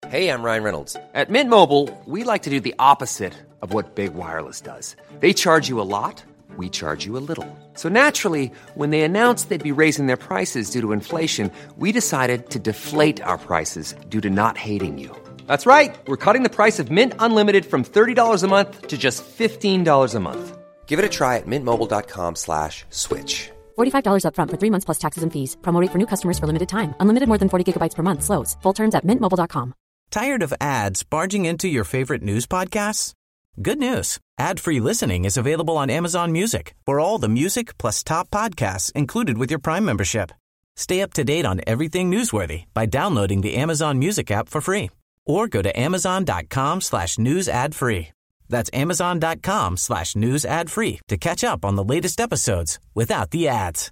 Hey, I'm Ryan Reynolds. At Mint Mobile, we like to do the opposite of what Big Wireless does. They charge you a lot, we charge you a little. So naturally, when they announced they'd be raising their prices due to inflation, we decided to deflate our prices due to not hating you. That's right. We're cutting the price of Mint Unlimited from $30 a month to just $15 a month. Give it a try at mintmobile.com/switch. $45 up front for 3 months plus taxes and fees. Promo rate for new customers for limited time. Unlimited more than 40 gigabytes per month. Slows full terms at mintmobile.com. Tired of ads barging into your favorite news podcasts? Good news. Ad-free listening is available on Amazon Music for all the music plus top podcasts included with your Prime membership. Stay up to date on everything newsworthy by downloading the Amazon Music app for free or go to amazon.com/news ad free. That's amazon.com/news ad free to catch up on the latest episodes without the ads.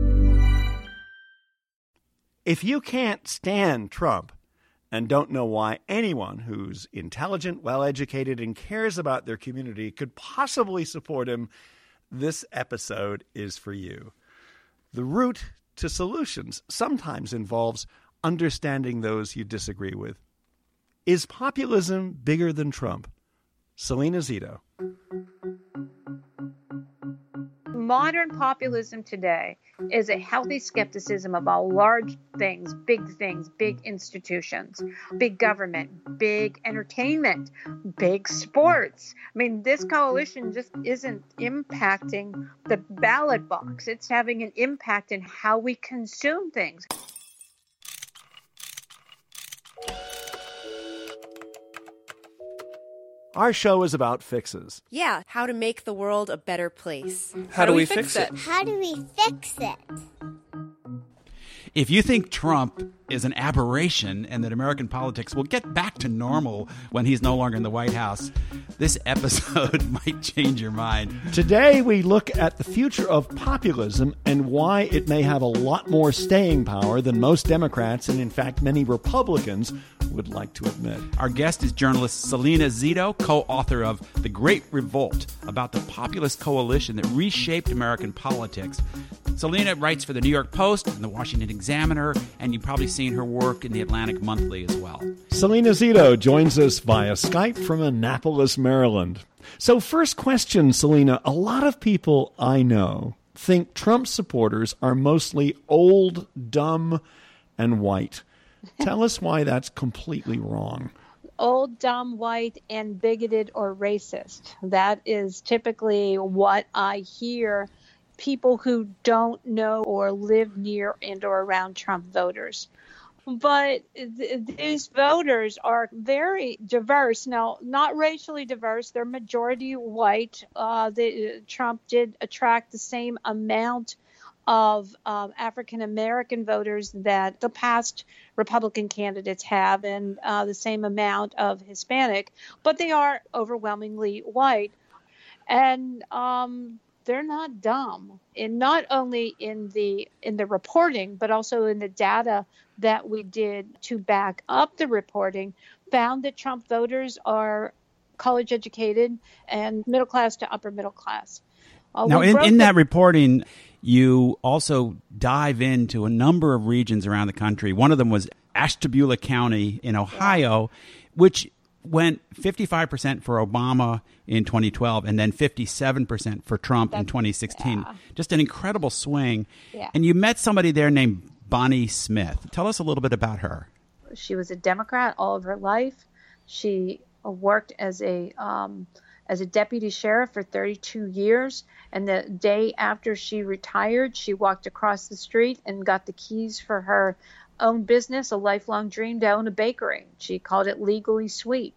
If you can't stand Trump and don't know why anyone who's intelligent, well-educated, and cares about their community could possibly support him, this episode is for you. The route to solutions sometimes involves understanding those you disagree with. Is populism bigger than Trump? Selena Zito. Modern populism today is a healthy skepticism about large things, big institutions, big government, big entertainment, big sports. I mean, this coalition just isn't impacting the ballot box. It's having an impact in how we consume things. Our show is about fixes. Yeah, how to make the world a better place. How do we fix it? How do we fix it? If you think Trump is an aberration and that American politics will get back to normal when he's no longer in the White House, this episode might change your mind. Today, we look at the future of populism and why it may have a lot more staying power than most Democrats and, in fact, many Republicans would like to admit. Our guest is journalist Selena Zito, co-author of The Great Revolt, about the populist coalition that reshaped American politics. Selena writes for the New York Post and the Washington Examiner, and you've probably seen her work in the Atlantic Monthly as well. Selena Zito joins us via Skype from Annapolis, Maryland. So first question, Selena, a lot of people I know think Trump supporters are mostly old, dumb, and white. Tell us why that's completely wrong. Old, dumb, white, and bigoted or racist. That is typically what I hear people who don't know or live near and or around Trump voters. But these voters are very diverse. Now, not racially diverse. They're majority white. Trump did attract the same amount of African-American voters that the past Republican candidates have, and the same amount of Hispanic. But they are overwhelmingly white. And they're not dumb, and not only in the reporting, but also in the data that we did to back up the reporting, found that Trump voters are college educated and middle class to upper middle class. Now, in that reporting, you also dive into a number of regions around the country. One of them was Ashtabula County in Ohio, which went 55% for Obama in 2012 and then 57% for Trump in 2016. Yeah. Just an incredible swing. Yeah. And you met somebody there named Bonnie Smith. Tell us a little bit about her. She was a Democrat all of her life. She worked as a deputy sheriff for 32 years. And the day after she retired, she walked across the street and got the keys for her own business, a lifelong dream, to own a bakery. She called it Legally Sweet.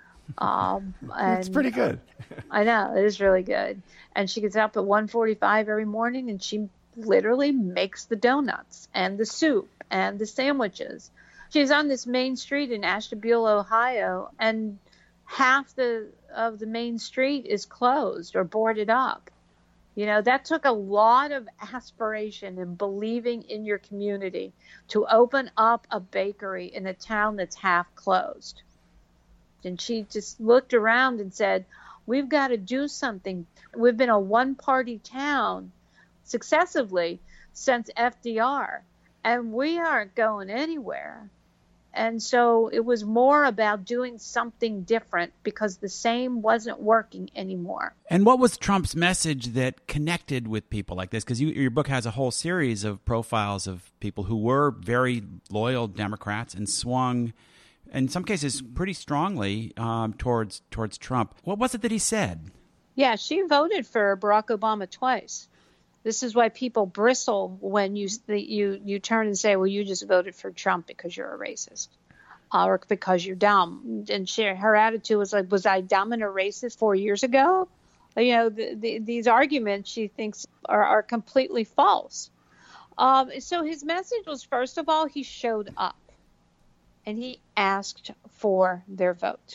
That's pretty good. I know, it is really good. And she gets up at 1:45 every morning, and she literally makes the donuts and the soup and the sandwiches. She's on this main street in Ashtabula, Ohio, and half of the main street is closed or boarded up. You know, that took a lot of aspiration and believing in your community to open up a bakery in a town that's half closed. And she just looked around and said, we've got to do something. We've been a one-party town successively since FDR, and we aren't going anywhere. And so it was more about doing something different because the same wasn't working anymore. And what was Trump's message that connected with people like this? Because your book has a whole series of profiles of people who were very loyal Democrats and swung, in some cases, pretty strongly towards Trump. What was it that he said? Yeah, she voted for Barack Obama twice. This is why people bristle when you turn and say, well, you just voted for Trump because you're a racist or because you're dumb. And her attitude was like, was I dumb and a racist 4 years ago? You know, these arguments she thinks are completely false. So his message was, first of all, he showed up and he asked for their vote.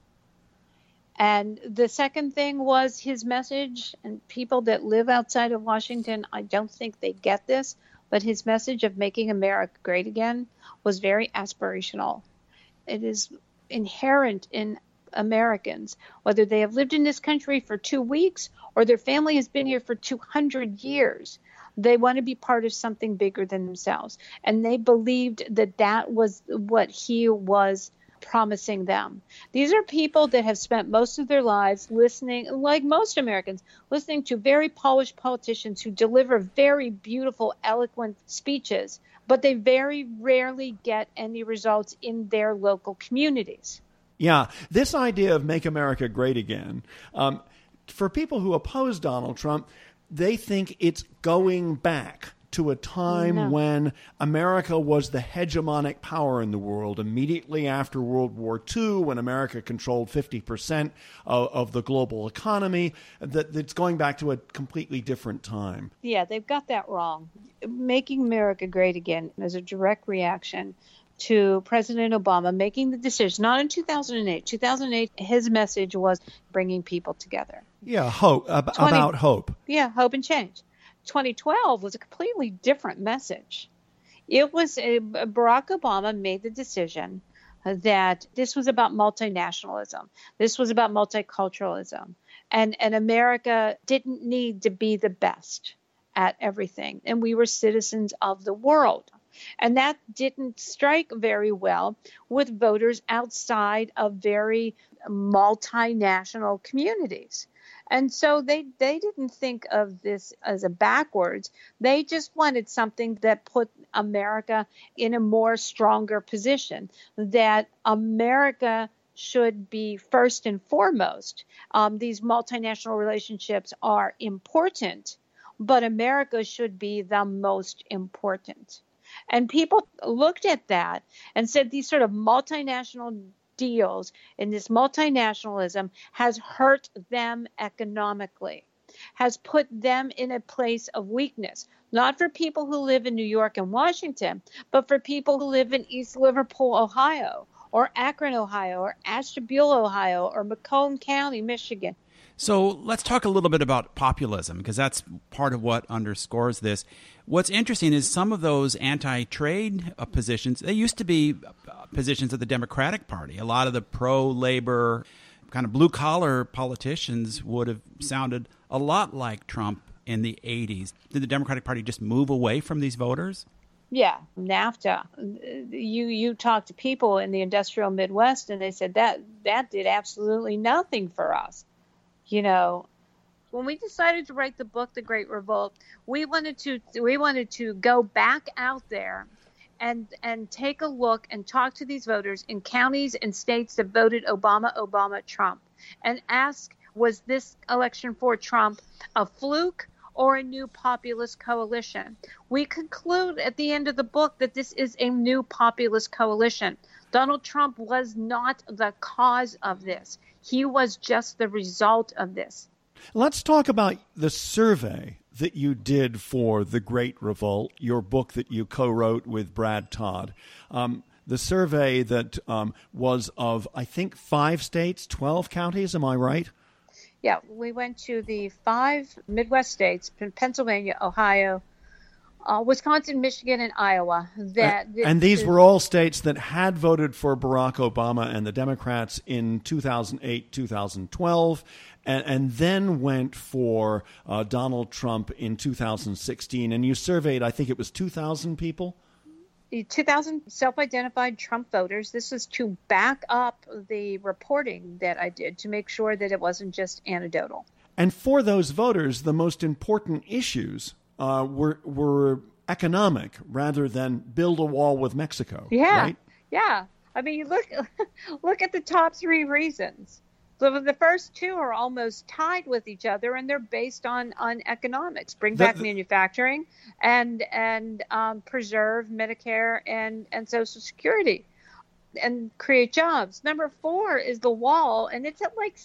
And the second thing was his message, and people that live outside of Washington, I don't think they get this, but his message of making America great again was very aspirational. It is inherent in Americans, whether they have lived in this country for 2 weeks or their family has been here for 200 years. They want to be part of something bigger than themselves. And they believed that that was what he was promising them. These are people that have spent most of their lives listening, like most Americans, listening to very polished politicians who deliver very beautiful, eloquent speeches, but they very rarely get any results in their local communities. Yeah, this idea of make America great again, for people who oppose Donald Trump, they think it's going back to a time when America was the hegemonic power in the world, immediately after World War II, when America controlled 50% of the global economy, that it's going back to a completely different time. Yeah, they've got that wrong. Making America great again is a direct reaction to President Obama making the decision, not in 2008. 2008, his message was bringing people together. Yeah, hope, about hope. Yeah, hope and change. 2012 was a completely different message. It was Barack Obama made the decision that this was about multinationalism. This was about multiculturalism. And America didn't need to be the best at everything. And we were citizens of the world. And that didn't strike very well with voters outside of very multinational communities. And so they didn't think of this as a backwards. They just wanted something that put America in a more stronger position, that America should be first and foremost. These multinational relationships are important, but America should be the most important. And people looked at that and said these sort of multinational deals and this multinationalism has hurt them economically, has put them in a place of weakness, not for people who live in New York and Washington, but for people who live in East Liverpool, Ohio, or Akron, Ohio, or Ashtabula, Ohio, or Macomb County, Michigan. So let's talk a little bit about populism, because that's part of what underscores this. What's interesting is some of those anti-trade positions, they used to be positions of the Democratic Party. A lot of the pro-labor, kind of blue-collar politicians would have sounded a lot like Trump in the 80s. Did the Democratic Party just move away from these voters? Yeah, NAFTA. You talk to people in the industrial Midwest, and they said that did absolutely nothing for us. You know, when we decided to write the book, The Great Revolt, we wanted to go back out there and take a look and talk to these voters in counties and states that voted Obama, Trump, and ask, was this election for Trump a fluke or a new populist coalition? We conclude at the end of the book that this is a new populist coalition. Donald Trump was not the cause of this. He was just the result of this. Let's talk about the survey that you did for The Great Revolt, your book that you co-wrote with Brad Todd. The survey that was of, I think, 5 states, 12 counties. Am I right? Yeah, we went to the 5 Midwest states, Pennsylvania, Ohio, Wisconsin, Michigan, and Iowa. And these were all states that had voted for Barack Obama and the Democrats in 2008, 2012, and then went for Donald Trump in 2016. And you surveyed, I think it was 2,000 people? 2,000 self-identified Trump voters. This was to back up the reporting that I did to make sure that it wasn't just anecdotal. And for those voters, the most important issues were economic rather than build a wall with Mexico. Yeah, right? Yeah. I mean, look at the top three reasons. So the first two are almost tied with each other, and they're based on economics. Bring back manufacturing and preserve Medicare and Social Security and create jobs. Number 4 is the wall, and it's at like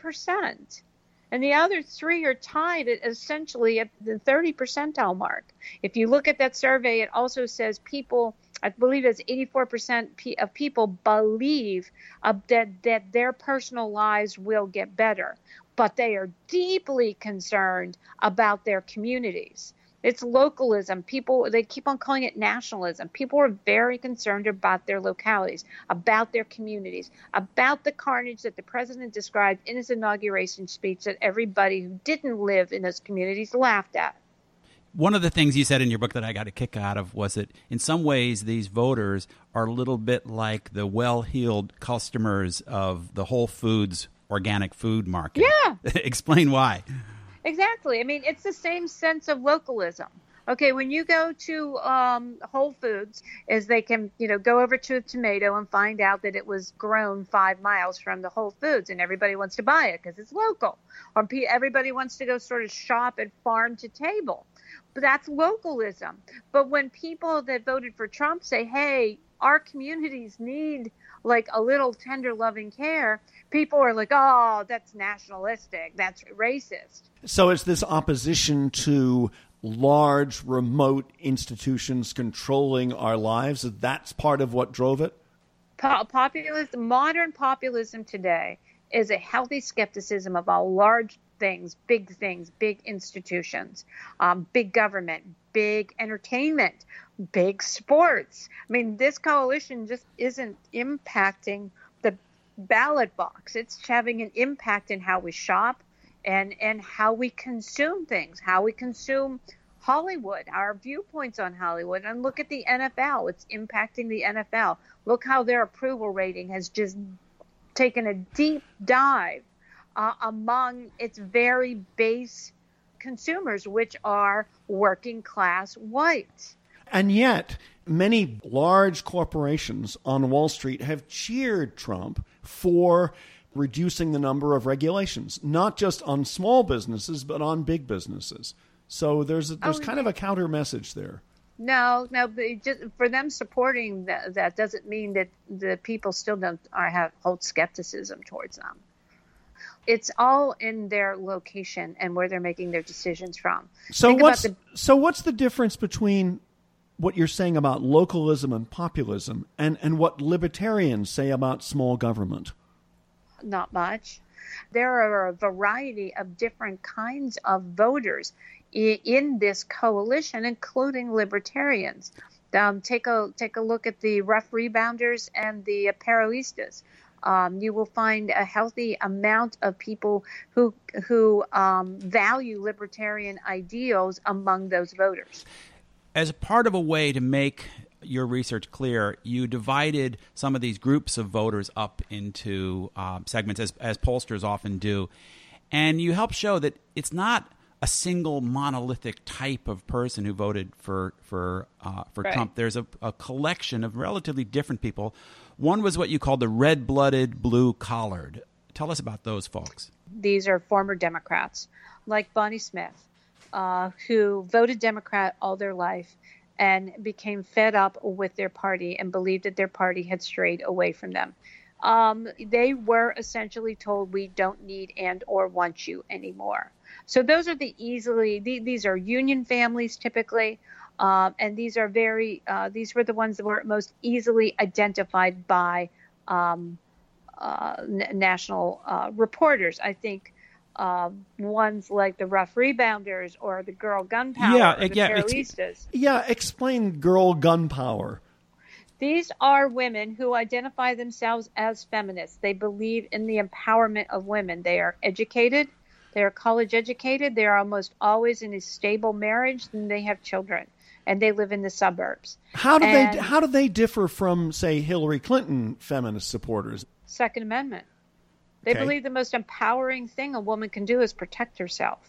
7%. And the other three are tied essentially at the 30 percentile mark. If you look at that survey, it also says people, I believe it's 84% of people believe that their personal lives will get better, but they are deeply concerned about their communities. It's localism. People, they keep on calling it nationalism. People are very concerned about their localities, about their communities, about the carnage that the president described in his inauguration speech that everybody who didn't live in those communities laughed at. One of the things you said in your book that I got a kick out of was that in some ways these voters are a little bit like the well-heeled customers of the Whole Foods organic food market. Yeah. Explain why. Exactly. I mean, it's the same sense of localism. Okay, when you go to Whole Foods, is they can, go over to a tomato and find out that it was grown 5 miles from the Whole Foods, and everybody wants to buy it because it's local. Or everybody wants to go sort of shop at farm to table. But that's localism. But when people that voted for Trump say, hey, our communities need like a little tender loving care, people are like, oh, that's nationalistic, that's racist. So it's this opposition to large remote institutions controlling our lives. That's part of what drove it? Populism, modern populism today is a healthy skepticism about large things, big institutions, big government, big entertainment, big sports. I mean, this coalition just isn't impacting the ballot box. It's having an impact in how we shop and how we consume things, how we consume Hollywood, our viewpoints on Hollywood. And look at the NFL. It's impacting the NFL. Look how their approval rating has just taken a deep dive among its very base consumers, which are working class whites. And yet, many large corporations on Wall Street have cheered Trump for reducing the number of regulations, not just on small businesses, but on big businesses. So there's kind of a counter message there. No, just for them supporting that doesn't mean that the people still don't hold skepticism towards them. It's all in their location and where they're making their decisions from. So what's the difference between what you're saying about localism and populism and what libertarians say about small government? Not much. There are a variety of different kinds of voters in this coalition, including libertarians. Take a look at the rough rebounders and the Peronistas. You will find a healthy amount of people who value libertarian ideals among those voters. As part of a way to make your research clear, you divided some of these groups of voters up into segments, as pollsters often do, and you help show that it's not a single monolithic type of person who voted for right. Trump. There's a collection of relatively different people. One was what you called the red-blooded, blue-collared. Tell us about those folks. These are former Democrats, like Bonnie Smith, who voted Democrat all their life and became fed up with their party and believed that their party had strayed away from them. They were essentially told, we don't need and or want you anymore. So those are these are union families typically, and these are these were the ones that were most easily identified by national reporters. I think ones like the rough rebounders or the girl gunpowder or the Peronistas. Explain girl gunpowder. These are women who identify themselves as feminists. They believe in the empowerment of women. They are educated. They are college educated. They are almost always in a stable marriage, and they have children. and they live in the suburbs. How do they differ from, say, Hillary Clinton feminist supporters? Second Amendment. They believe the most empowering thing a woman can do is protect herself.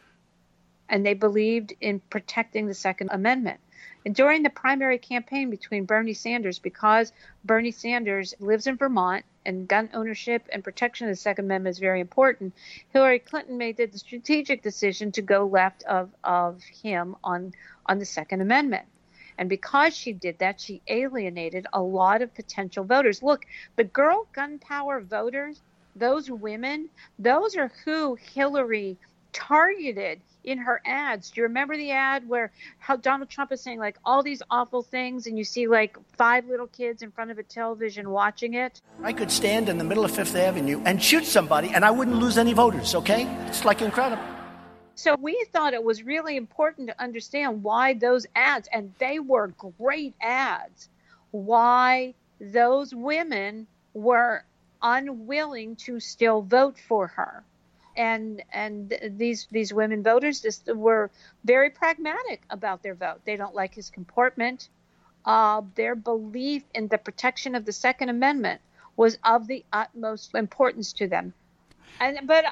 And they believed in protecting the Second Amendment. And during the primary campaign between Bernie Sanders, because Bernie Sanders lives in Vermont and gun ownership and protection of the Second Amendment is very important, Hillary Clinton made the strategic decision to go left of him on the Second Amendment. And because she did that, she alienated a lot of potential voters. Look, the girl gun power voters, those women, those are who Hillary targeted in her ads. Do you remember the ad where how Donald Trump is saying like all these awful things and you see like 5 little kids in front of a television watching it? I could stand in the middle of Fifth Avenue and shoot somebody and I wouldn't lose any voters, okay? It's like incredible. So we thought it was really important to understand why those ads, and they were great ads, why those women were unwilling to still vote for her. And these women voters just were very pragmatic about their vote. They don't like his comportment. Their belief in the protection of the Second Amendment was of the utmost importance to them. But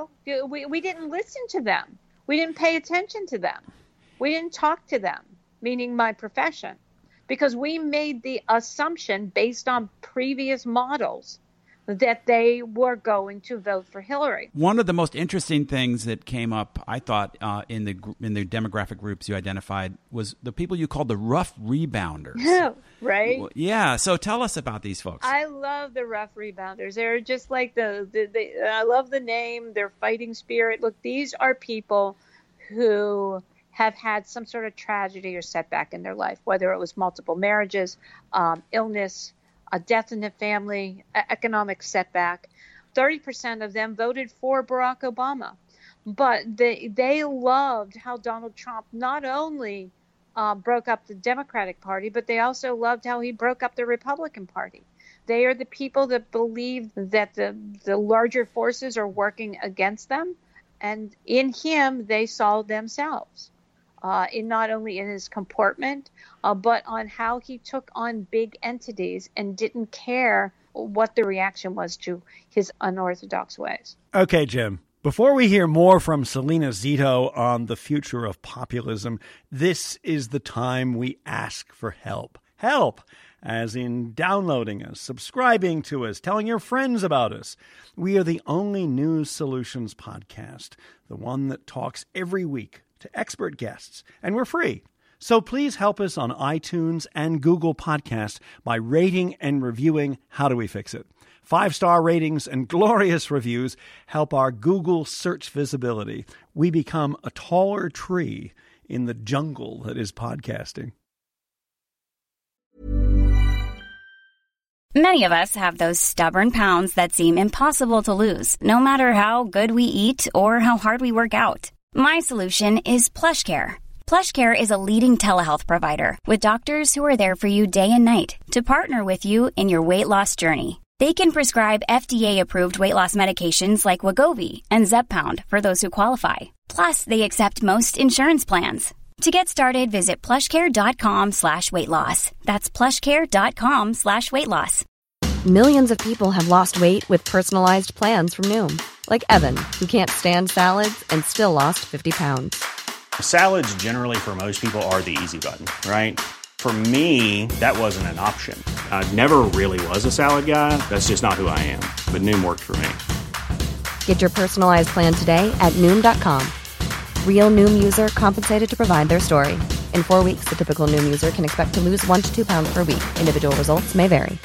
we didn't listen to them. We didn't pay attention to them. We didn't talk to them, meaning my profession, because we made the assumption based on previous models that they were going to vote for Hillary. One of the most interesting things that came up, I thought, in the demographic groups you identified was the people you called the rough rebounders. Right? Yeah. So tell us about these folks. I love the rough rebounders. They're just like I love the name, their fighting spirit. Look, these are people who have had some sort of tragedy or setback in their life, whether it was multiple marriages, illness, a death in the family, economic setback. 30% of them voted for Barack Obama. But they loved how Donald Trump not only broke up the Democratic Party, but they also loved how he broke up the Republican Party. They are the people that believe that the larger forces are working against them. And in him, they saw themselves. Not only in his comportment, but on how he took on big entities and didn't care what the reaction was to his unorthodox ways. Okay, Jim. Before we hear more from Selena Zito on the future of populism, this is the time we ask for help. Help! As in downloading us, subscribing to us, telling your friends about us. We are the only News Solutions podcast, the one that talks every week to expert guests, and we're free. So please help us on iTunes and Google Podcasts by rating and reviewing How Do We Fix It? 5-star ratings and glorious reviews help our Google search visibility. We become a taller tree in the jungle that is podcasting. Many of us have those stubborn pounds that seem impossible to lose, no matter how good we eat or how hard we work out. My solution is PlushCare. PlushCare is a leading telehealth provider with doctors who are there for you day and night to partner with you in your weight loss journey. They can prescribe FDA-approved weight loss medications like Wegovy and Zepbound for those who qualify. Plus, they accept most insurance plans. To get started, visit plushcare.com/weightloss. That's plushcare.com/weightloss. Millions of people have lost weight with personalized plans from Noom. Like Evan, who can't stand salads and still lost 50 pounds. Salads generally for most people are the easy button, right? For me, that wasn't an option. I never really was a salad guy. That's just not who I am. But Noom worked for me. Get your personalized plan today at Noom.com. Real Noom user compensated to provide their story. In 4 weeks, the typical Noom user can expect to lose 1 to 2 pounds per week. Individual results may vary.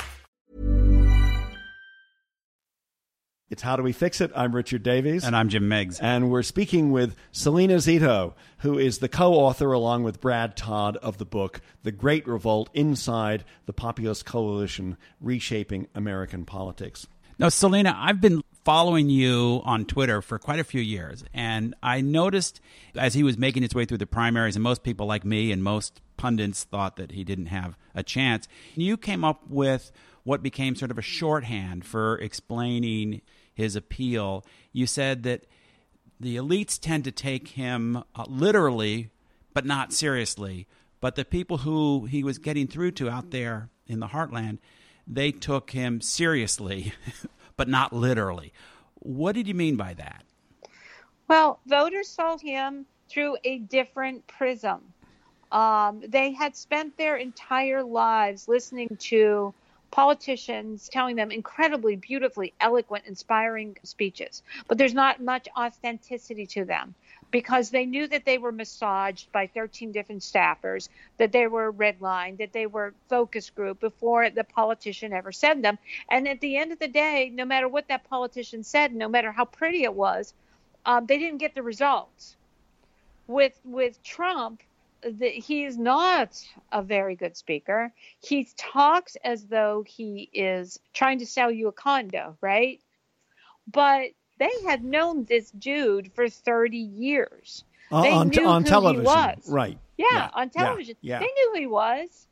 It's How Do We Fix It? I'm Richard Davies. And I'm Jim Meigs. And we're speaking with Selena Zito, who is the co-author, along with Brad Todd, of the book, The Great Revolt Inside the Populist Coalition, Reshaping American Politics. Now, Selena, I've been following you on Twitter for quite a few years, and I noticed as he was making his way through the primaries, and most people like me and most pundits thought that he didn't have a chance, you came up with what became sort of a shorthand for explaining his appeal. You said that the elites tend to take him literally, but not seriously, But the people who he was getting through to out there in the heartland, they took him seriously, but not literally. What did you mean by that? Well, voters saw him through a different prism. They had spent their entire lives listening to politicians telling them incredibly, beautifully, eloquent, inspiring speeches. But there's not much authenticity to them because they knew that they were massaged by 13 different staffers, that they were redlined, that they were focus group before the politician ever said them. And at the end of the day, no matter what that politician said, no matter how pretty it was, they didn't get the results. With Trump, he is not a very good speaker. He talks as though he is trying to sell you a condo, right? But they had known this dude for 30 years. They knew on who television, he was. Right? Yeah, on television. Yeah. They knew who he was.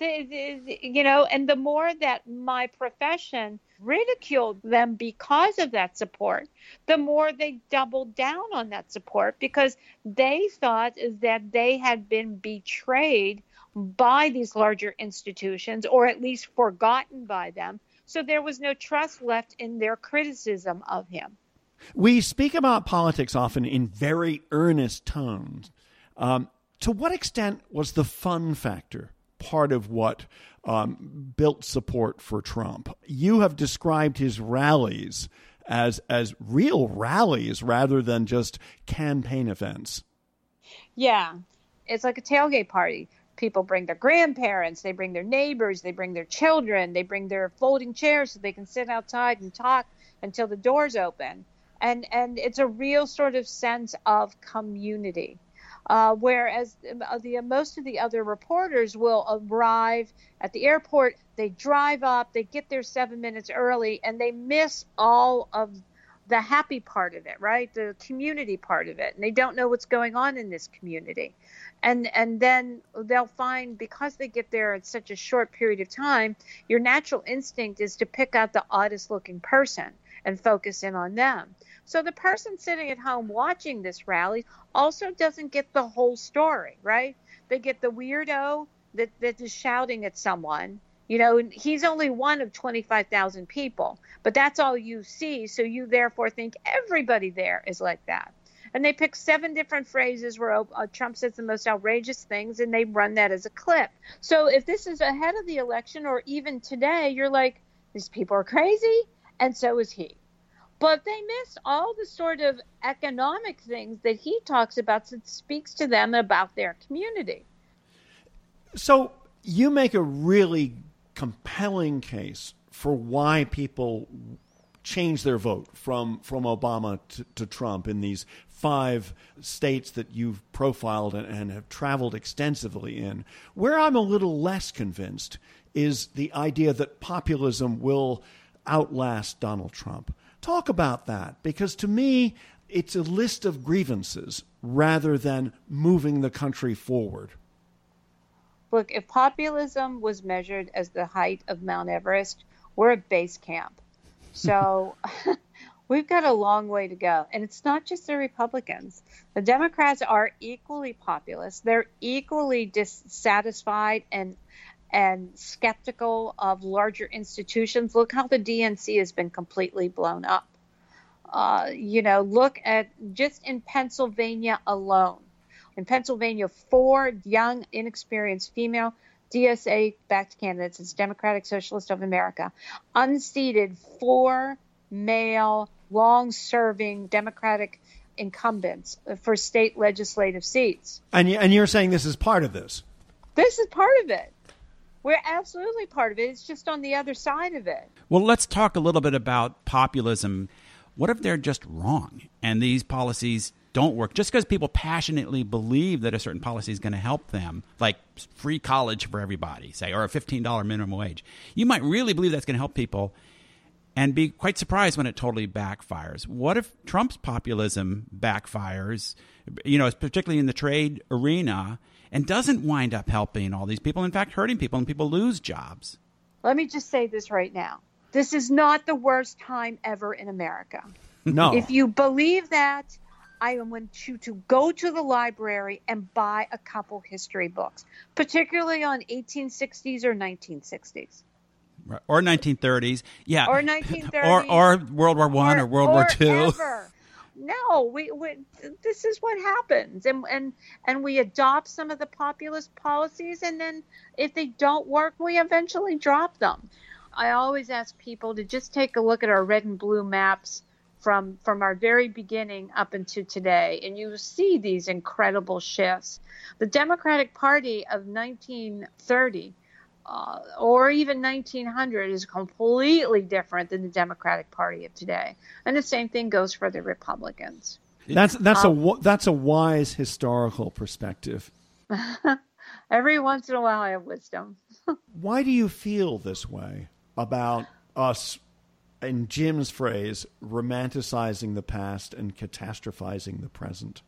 And the more that my profession ridiculed them because of that support, the more they doubled down on that support because they thought that they had been betrayed by these larger institutions, or at least forgotten by them. So there was no trust left in their criticism of him. We speak about politics often in very earnest tones. To what extent was the fun factor part of what built support for Trump? You have described his rallies as real rallies rather than just campaign events. Yeah, it's like a tailgate party. People bring their grandparents, they bring their neighbors, they bring their children, they bring their folding chairs so they can sit outside and talk until the doors open. And it's a real sort of sense of community. Whereas most of the other reporters will arrive at the airport, they drive up, they get there 7 minutes early, and they miss all of the happy part of it, right? The community part of it. And they don't know what's going on in this community. And then they'll find, because they get there at such a short period of time, your natural instinct is to pick out the oddest looking person and focus in on them. So the person sitting at home watching this rally also doesn't get the whole story, right? They get the weirdo that is shouting at someone. You know, he's only one of 25,000 people, but that's all you see. So you therefore think everybody there is like that. And they pick 7 different phrases where Trump says the most outrageous things, and they run that as a clip. So if this is ahead of the election or even today, you're like, these people are crazy, and so is he. But they miss all the sort of economic things that he talks about that speaks to them about their community. So you make a really compelling case for why people change their vote from Obama to Trump in these 5 states that you've profiled and have traveled extensively in. Where I'm a little less convinced is the idea that populism will outlast Donald Trump. Talk about that, because to me, it's a list of grievances rather than moving the country forward. Look, if populism was measured as the height of Mount Everest, we're at base camp. So we've got a long way to go. And it's not just the Republicans. The Democrats are equally populist. They're equally dissatisfied and skeptical of larger institutions. Look how the DNC has been completely blown up. Look at just in Pennsylvania alone. In Pennsylvania, 4 young, inexperienced female DSA-backed candidates, it's Democratic Socialist of America, unseated 4 male, long-serving Democratic incumbents for state legislative seats. And you're saying this is part of this? This is part of it. We're absolutely part of it. It's just on the other side of it. Well, let's talk a little bit about populism. What if they're just wrong and these policies don't work? Just because people passionately believe that a certain policy is going to help them, like free college for everybody, say, or a $15 minimum wage, you might really believe that's going to help people and be quite surprised when it totally backfires. What if Trump's populism backfires, particularly in the trade arena, and doesn't wind up helping all these people, in fact, hurting people, and people lose jobs? Let me just say this right now. This is not the worst time ever in America. No. If you believe that, I want you to go to the library and buy a couple history books, particularly on 1860s or 1960s. Or 1930s. Yeah. Or 1930s. Or World War I or World War II. Ever. No, we this is what happens. And we adopt some of the populist policies, and then if they don't work, we eventually drop them. I always ask people to just take a look at our red and blue maps from our very beginning up until today, and you see these incredible shifts. The Democratic Party of 1930 or even 1900 is completely different than the Democratic Party of today, and the same thing goes for the Republicans. That's a wise historical perspective. Every once in a while, I have wisdom. Why do you feel this way about us, in Jim's phrase, romanticizing the past and catastrophizing the present?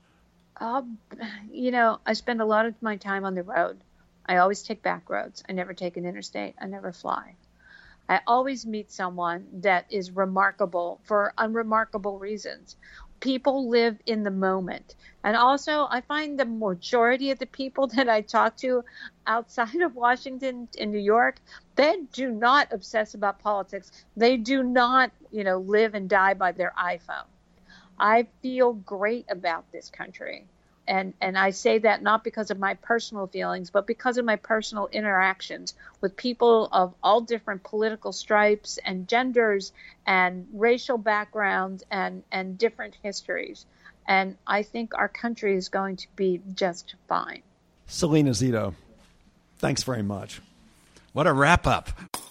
I spend a lot of my time on the road. I always take back roads. I never take an interstate. I never fly. I always meet someone that is remarkable for unremarkable reasons. People live in the moment. And also, I find the majority of the people that I talk to outside of Washington, in New York, they do not obsess about politics. They do not, live and die by their iPhone. I feel great about this country. And I say that not because of my personal feelings, but because of my personal interactions with people of all different political stripes and genders and racial backgrounds and different histories. And I think our country is going to be just fine. Selena Zito, thanks very much. What a wrap-up.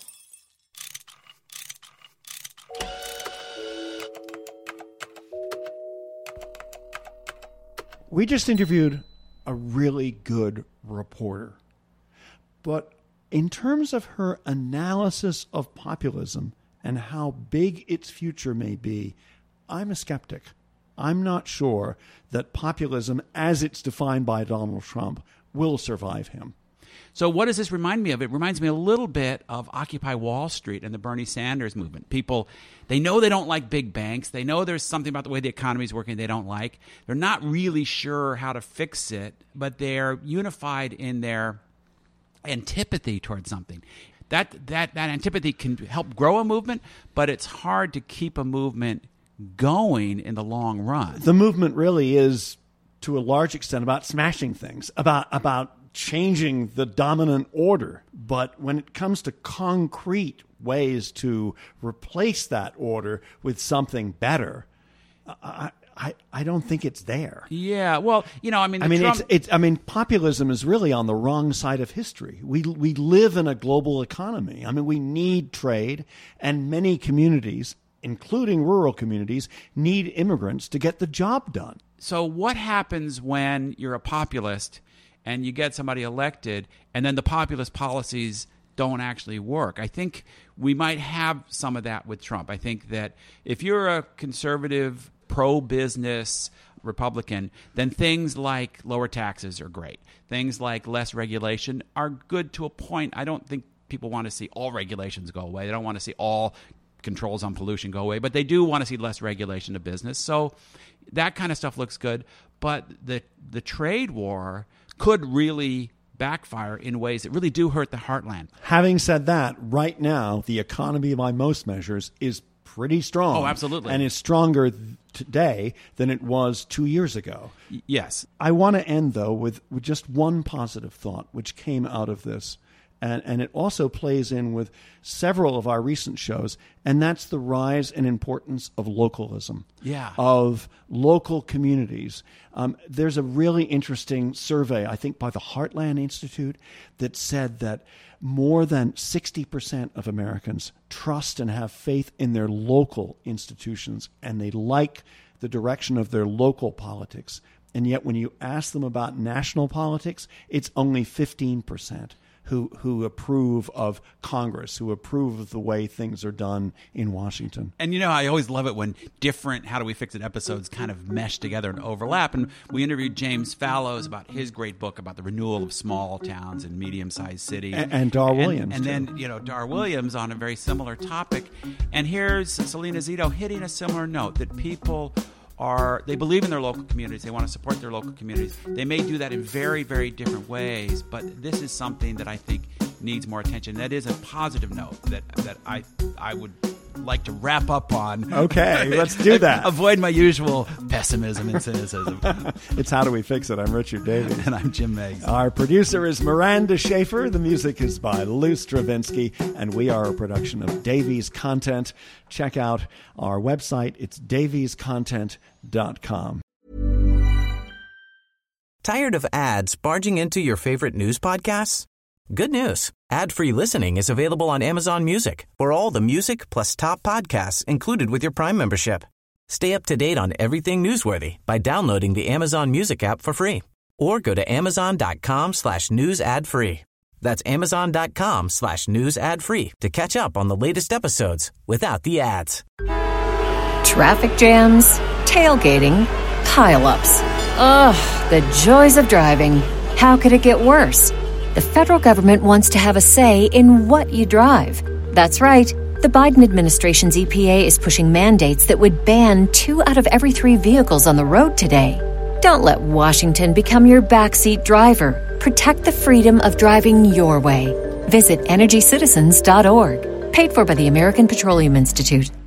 We just interviewed a really good reporter. But in terms of her analysis of populism and how big its future may be, I'm a skeptic. I'm not sure that populism, as it's defined by Donald Trump, will survive him. So what does this remind me of? It reminds me a little bit of Occupy Wall Street and the Bernie Sanders movement. People, they know they don't like big banks. They know there's something about the way the economy is working they don't like. They're not really sure how to fix it, but they're unified in their antipathy towards something. That antipathy can help grow a movement, but it's hard to keep a movement going in the long run. The movement really is, to a large extent, about smashing things, about changing the dominant order. But when it comes to concrete ways to replace that order with something better, I don't think it's there. Yeah, well, Trump... populism is really on the wrong side of history. We live in a global economy. We need trade, and many communities, including rural communities, need immigrants to get the job done. So what happens when you're a populist and you get somebody elected, and then the populist policies don't actually work? I think we might have some of that with Trump. I think that if you're a conservative, pro-business Republican, then things like lower taxes are great. Things like less regulation are good to a point. I don't think people want to see all regulations go away. They don't want to see all controls on pollution go away, but they do want to see less regulation of business. So that kind of stuff looks good. But the trade war could really backfire in ways that really do hurt the heartland. Having said that, right now, the economy by most measures is pretty strong. Oh, absolutely. And is stronger today than it was 2 years ago. Yes. I want to end, though, with just one positive thought which came out of this. And it also plays in with several of our recent shows, and that's the rise and importance of localism, of local communities. There's a really interesting survey, I think, by the Heartland Institute that said that more than 60% of Americans trust and have faith in their local institutions, and they like the direction of their local politics. And yet when you ask them about national politics, it's only 15%. Who approve of Congress, who approve of the way things are done in Washington. And I always love it when different How Do We Fix It episodes kind of mesh together and overlap. And we interviewed James Fallows about his great book about the renewal of small towns and medium-sized cities. And Dar Williams. And then, Dar Williams on a very similar topic. And here's Selena Zito hitting a similar note, that people they believe in their local communities. They want to support their local communities. They may do that in very, very different ways, but this is something that I think needs more attention. That is a positive note that I would like to wrap up on. Okay, let's do that. Avoid my usual pessimism and cynicism. It's How Do We Fix It? I'm Richard Davies. And I'm Jim Meigs. Our producer is Miranda Schaefer. The music is by Lou Stravinsky. And we are a production of Davies Content. Check out our website. It's daviescontent.com. Tired of ads barging into your favorite news podcasts? Good news. Ad-free listening is available on Amazon Music for all the music plus top podcasts included with your Prime membership. Stay up to date on everything newsworthy by downloading the Amazon Music app for free or go to amazon.com/news ad free. That's amazon.com/news ad free to catch up on the latest episodes without the ads. Traffic jams, tailgating, pileups. Ugh, the joys of driving. How could it get worse? The federal government wants to have a say in what you drive. That's right. The Biden administration's EPA is pushing mandates that would ban 2 out of every 3 vehicles on the road today. Don't let Washington become your backseat driver. Protect the freedom of driving your way. Visit EnergyCitizens.org. Paid for by the American Petroleum Institute.